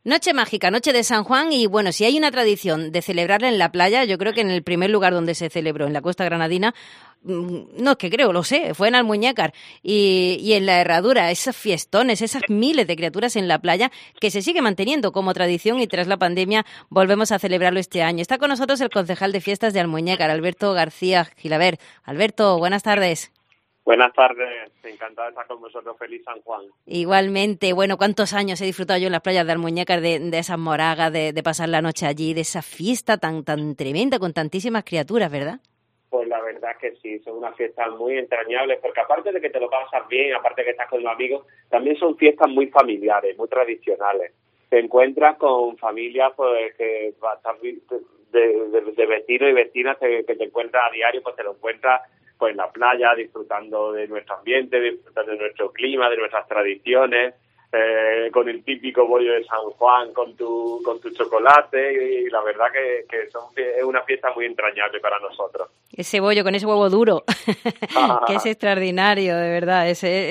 Noche mágica, noche de San Juan y bueno, si hay una tradición de celebrarla en la playa, yo creo que en el primer lugar donde se celebró, en la Costa Granadina, no es que creo, lo sé, fue en Almuñécar y en la Herradura, esos fiestones, esas miles de criaturas en la playa que se sigue manteniendo como tradición y tras la pandemia volvemos a celebrarlo este año. Está con nosotros el concejal de fiestas de Almuñécar, Alberto García Gilabert. Alberto, buenas tardes. Buenas tardes, encantado de estar con vosotros, feliz San Juan. Igualmente, bueno, cuántos años he disfrutado yo en las playas de Almuñécar de esas moragas, de pasar la noche allí, de esa fiesta tan tremenda con tantísimas criaturas, ¿verdad? Pues la verdad es que sí, son unas fiestas muy entrañables, porque aparte de que te lo pasas bien, aparte de que estás con los amigos, también son fiestas muy familiares, muy tradicionales. Te encuentras con familias pues que de vecinos y vecinas que te encuentras a diario, pues te lo encuentras pues en la playa, disfrutando de nuestro ambiente, disfrutando de nuestro clima, de nuestras tradiciones, con el típico bollo de San Juan, con tu chocolate, y la verdad que es una fiesta muy entrañable para nosotros. Ese bollo con ese huevo duro, que es extraordinario, de verdad.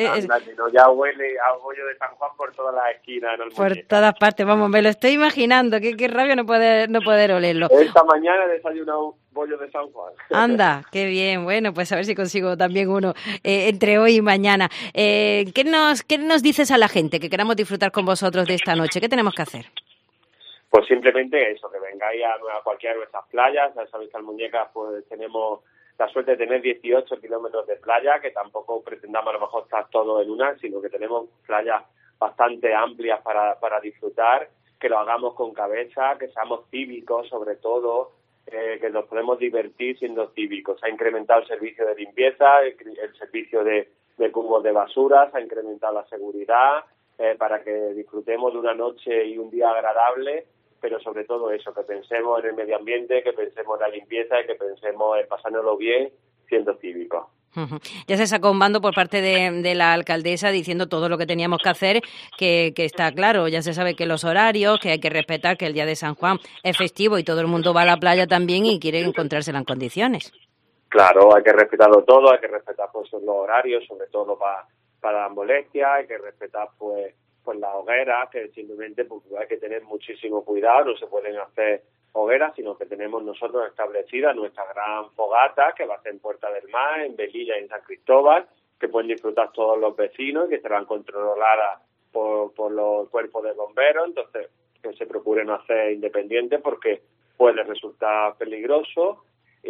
Ya huele a bollo de San Juan por todas las esquinas. Por todas partes, vamos, me lo estoy imaginando, qué rabia no poder olerlo. Esta mañana he desayunado bollo de San Juan. Anda, qué bien, bueno, pues a ver si consigo también uno entre hoy y mañana. ¿Qué nos dices a la gente que queramos disfrutar con vosotros de esta noche? ¿Qué tenemos que hacer? Pues simplemente eso, que vengáis a cualquiera de nuestras playas. Ya sabéis que en Almuñécar pues tenemos la suerte de tener 18 kilómetros de playa, que tampoco pretendamos a lo mejor estar todo en una, sino que tenemos playas bastante amplias para disfrutar, que lo hagamos con cabeza, que seamos cívicos sobre todo, que nos podemos divertir siendo cívicos. Se ha incrementado el servicio de limpieza, el servicio de cubos de basura, se ha incrementado la seguridad, para que disfrutemos de una noche y un día agradable, pero sobre todo eso, que pensemos en el medio ambiente, que pensemos en la limpieza y que pensemos en pasárnoslo bien siendo cívicos. Ya se sacó un bando por parte de la alcaldesa diciendo todo lo que teníamos que hacer, que está claro, ya se sabe que los horarios, que hay que respetar, que el día de San Juan es festivo y todo el mundo va a la playa también y quiere encontrársela en condiciones. Claro, hay que respetarlo todo, hay que respetar pues los horarios, sobre todo para las molestias, hay que respetar pues las hogueras, que simplemente pues, hay que tener muchísimo cuidado, no se pueden hacer hogueras, sino que tenemos nosotros establecida nuestra gran fogata, que va a ser en Puerta del Mar, en Velilla y en San Cristóbal, que pueden disfrutar todos los vecinos y que estarán controladas por los cuerpos de bomberos, entonces que se procuren no hacer independientes porque puede resultar peligroso.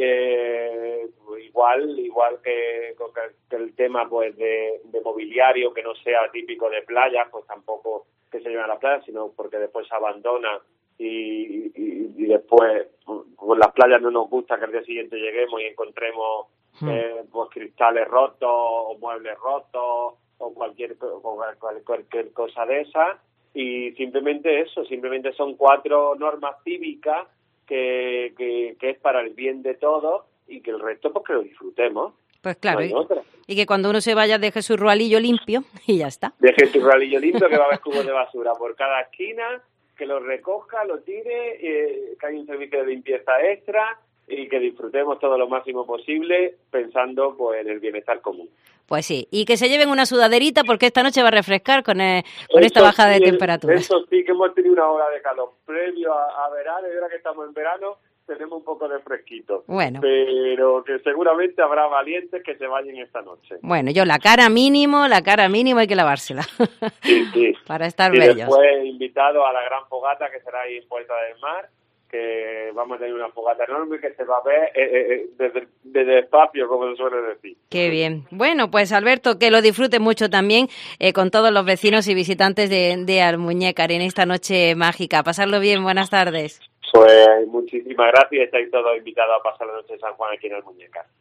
Igual que el tema pues de mobiliario que no sea típico de playa, pues tampoco que se lleven a la playa, sino porque después se abandona y después pues las playas no nos gusta que al día siguiente lleguemos y encontremos pues cristales rotos o muebles rotos o cualquier cosa de esa, y simplemente son 4 normas cívicas que es para el bien de todos y que el resto pues que lo disfrutemos. Pues claro, y que cuando uno se vaya deje su rualillo limpio y ya está. Deje su rualillo limpio, que va a haber cubos de basura por cada esquina, que lo recoja, lo tire, que hay un servicio de limpieza extra y que disfrutemos todo lo máximo posible pensando pues en el bienestar común. Pues sí, y que se lleven una sudaderita porque esta noche va a refrescar con esta bajada de temperatura. Eso sí, que hemos tenido una ola de calor previo a verano, y ahora que estamos en verano tenemos un poco de fresquito. Bueno. Pero que seguramente habrá valientes que se vayan esta noche. Bueno, la cara mínimo hay que lavársela. Sí. Para estar y bellos. Después invitado a la gran fogata que será ahí en Puerta del Mar, que vamos a tener una fogata enorme que se va a ver desde espacio, como se suele decir. Qué bien. Bueno, pues Alberto, que lo disfrute mucho también con todos los vecinos y visitantes de Almuñécar en esta noche mágica. Pasarlo bien, buenas tardes. Pues muchísimas gracias, estáis todos invitados a pasar la noche de San Juan aquí en Almuñécar.